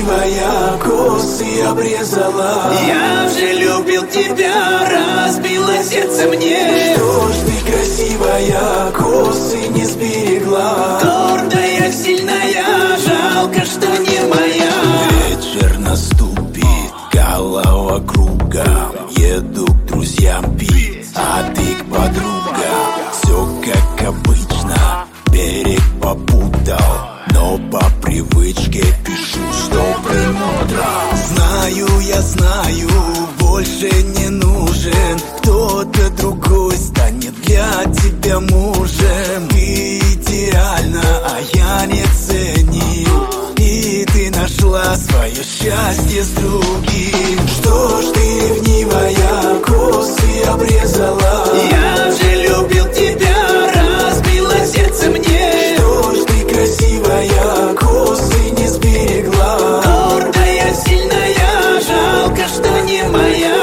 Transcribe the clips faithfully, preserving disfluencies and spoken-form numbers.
красивая, косы обрезала. Я же любил тебя, разбила сердце мне. Что ж ты красивая, косы не сберегла. Гордая, сильная, жалко, что не моя. Вечер наступит, голова кругом. Еду к друзьям пить, а ты к подругам. Все как обычно, берег попутал, но по привычке пишу с добрым утром. Знаю, я знаю, больше не нужен. Кто-то другой станет для тебя мужем. Ты идеальна, а я не ценил. И ты нашла свое счастье с другим. Что ж ты ревнивая, косы обрезала. Я же любил тебя, разбила сердце мне. Что ж ты красивая, косы не сберегла. Гордая, сильная, жалко, что не моя.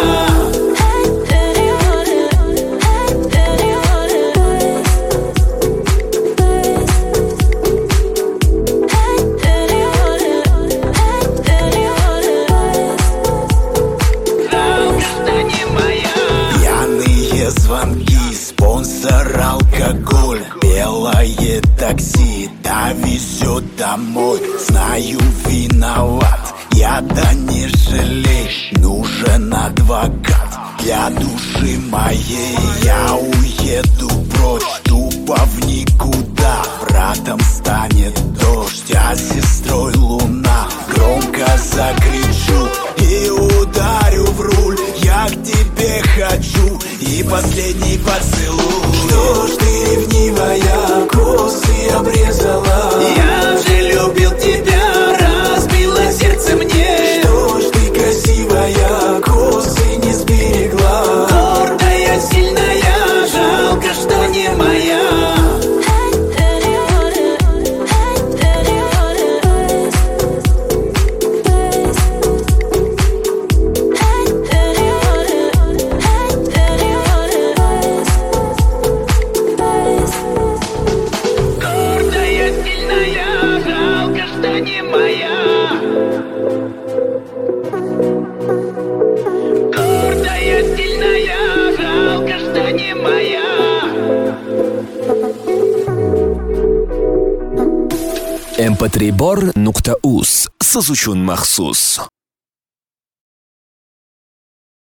Звонки, спонсор алкоголь. Белое такси довезет домой. Знаю, виноват, я да не жалей. Нужен адвокат для души моей. Я уеду прочь, тупо в никуда. Братом станет дождь, а сестрой луна. Громко закричу и ударю в руль. Я к тебе хочу, и последний поцелуй. Что ж ты ревнивая, косы обрезала. Я же любил тебя, разбила сердце мне. Что ж ты красивая, косы не сберегла. Гордая, сильная, жалко, что не моя. эм пэ три бор нукта уз. Сазучун махсус.